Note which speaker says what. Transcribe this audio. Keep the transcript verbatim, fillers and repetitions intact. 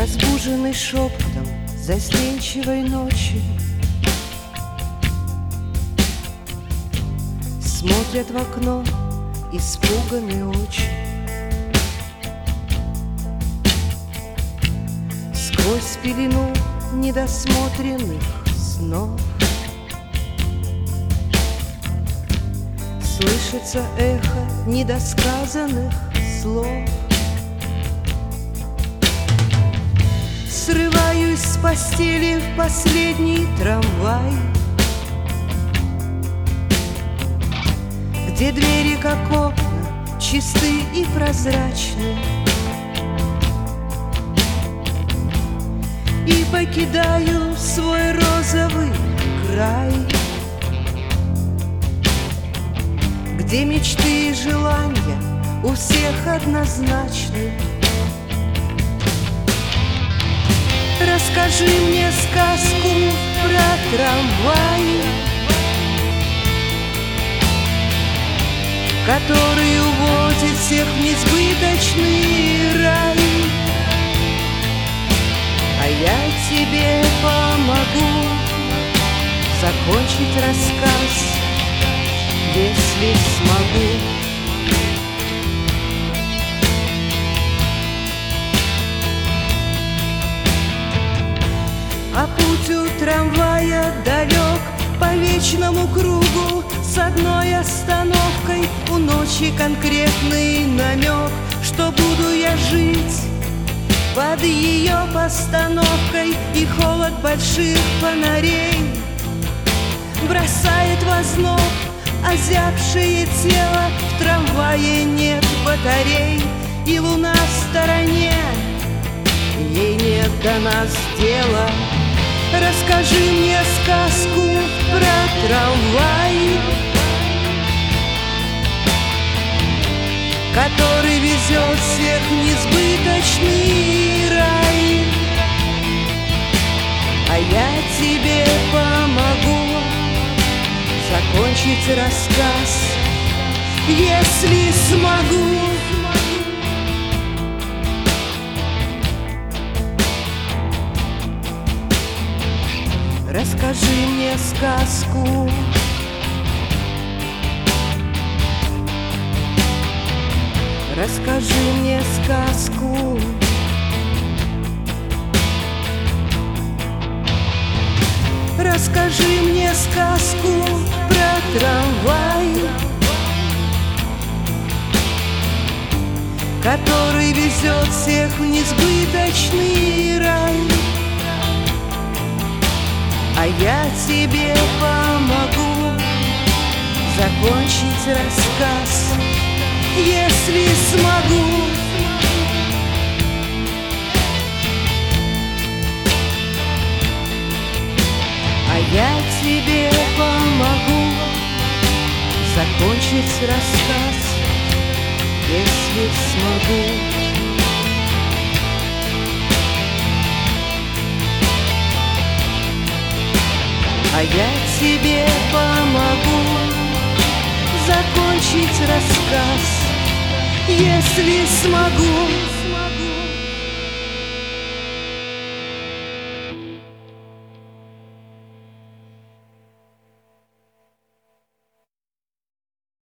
Speaker 1: Разбуженный шепотом застенчивой ночи, смотрят в окно испуганные очи. Сквозь пелену недосмотренных снов слышится эхо недосказанных слов. Срываюсь с постели в последний трамвай, где двери, как окна, чисты и прозрачны, и покидаю свой розовый край, где мечты и желания у всех однозначны. Расскажи мне сказку про трамвай, который уводит всех в несбыточный рай. А я тебе помогу закончить рассказ, если смогу. А путь у трамвая далек по вечному кругу, с одной остановкой у ночи конкретный намек, что буду я жить под ее постановкой, и холод больших фонарей бросает в озноб озябшее тело. В трамвае нет батарей, и луна в стороне, ей нет до нас дела. Расскажи мне сказку про трамвай, который везет всех в несбыточный рай. А я тебе помогу закончить рассказ, если смогу. Расскажи мне сказку, расскажи мне сказку, расскажи мне сказку про трамвай, который везет всех в несбыточный рай. А я тебе помогу закончить рассказ, если смогу. А я тебе помогу закончить рассказ, если смогу. А я тебе помогу закончить рассказ, если смогу.